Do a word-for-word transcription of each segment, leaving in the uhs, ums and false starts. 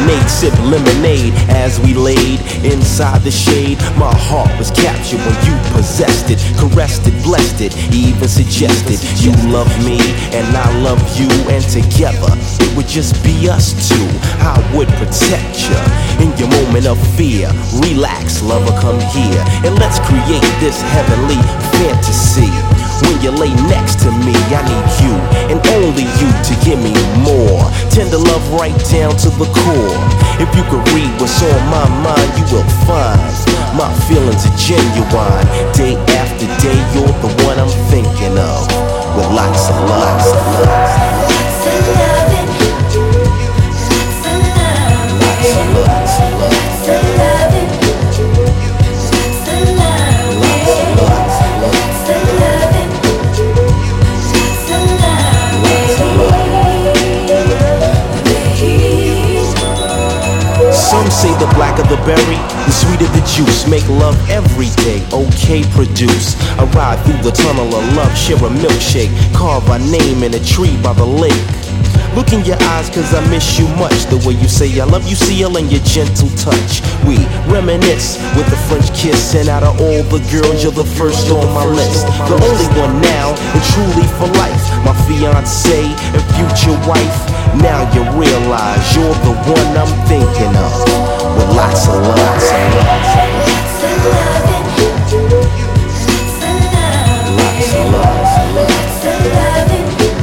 serenade, sip lemonade as we laid inside the shade. My heart was captured when you possessed it, caressed it, blessed it, even suggested you love me and I love you, and together it would just be us two. I would protect you in your moment of fear. Relax, lover, come here and let's create this heavenly fantasy. When you lay next to me, I need you and only you to give me more. Tender love right down to the core. If you could read what's on my mind, you will find my feelings are genuine. Day after day, you're the one I'm thinking of, with lots of love. Lots of love. Lots of loving. Lots of love. Lots of love. Lots of loving. Lots of love. Lots of love. Lots of loving. Lots of love. Lots of love. Some say the blacker the berry, the sweeter the juice. Make love every day, okay, produce. I ride through the tunnel of love, share a milkshake, carve our name in a tree by the lake. Look in your eyes cause I miss you much. The way you say I love you, seal, and your gentle touch. We reminisce with a French kiss, and out of all the girls, you're the first on my list. The only one now, and truly for life. My fiancé and future wife. Now you realize you're the one I'm thinking of, with lots of love. Lots of love. Lots of loving. Lots of love. Lots of loving.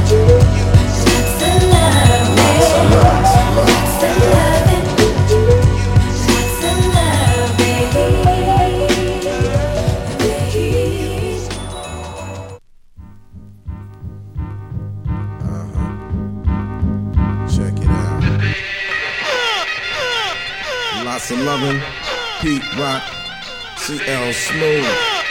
Lots of loving, Pete Rock, C L Smooth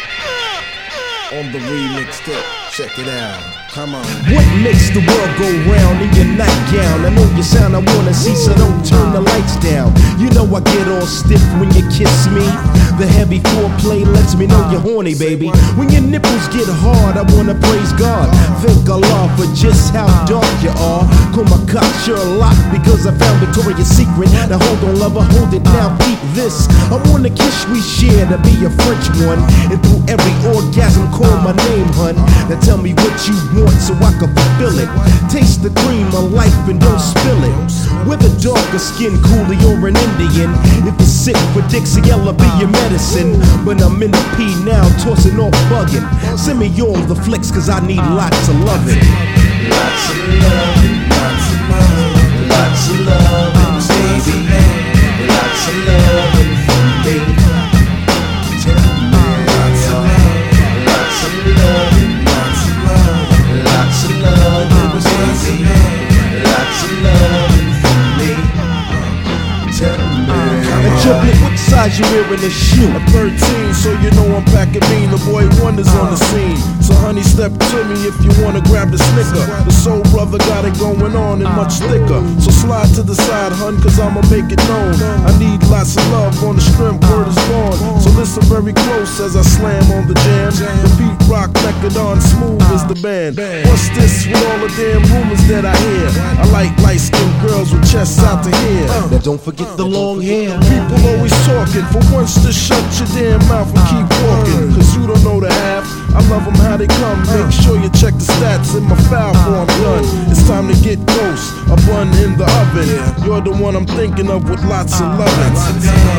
on the remix tip. Check it out. Come on. What makes the world go round in your nightgown? I know your sound I wanna see, so don't turn the lights down. You know I get all stiff when you kiss me. The heavy foreplay lets me know you're horny, baby. When your nipples get hard, I wanna praise God. Thank Allah for just how dark you are. Call my cock Sherlock because I found Victoria's Secret. Now hold on, lover, hold it now, peep this. I want the kiss we share to be a French one, and through every orgasm call my name, hun. Now tell me what you want so I can fulfill it. Taste the cream of life and don't spill it. With a darker skin, coolie or an Indian. If you're sick for Dixie, I'll be your medicine. But I'm in the P now, tossing off bugging. Send me all the flicks cause I need lots of loving. Lots of loving, lots of loving, lots of loving, baby. Lots of loving from me. Tell me lots of loving, lots of loving, lots of loving, lots of loving, baby. Lots of loving from me. Tell me. And Triplett, what size you wearing this shoe? I'm thirteen, so you know I'm packing mean. The boy wonders on the scene. So honey, step to me if you wanna grab the snicker. The soul brother got it going on and much thicker. So slide to the side, hun, cause I'ma make it known. I need lots of love on the strength, word is born. So listen very close as I slam on the jam. The beat rock, Mechadon, smooth as the band. What's this with all the damn rumors that I hear? I like light-skinned girls with chests out to here. Now don't forget the long hair. People always talking, for once to shut your damn mouth and keep walking. Cause you don't know the half, I love them how they come. Make sure you check the stats in my file before I'm done. It's time to get close, a bun in the oven. You're the one I'm thinking of with lots of loving.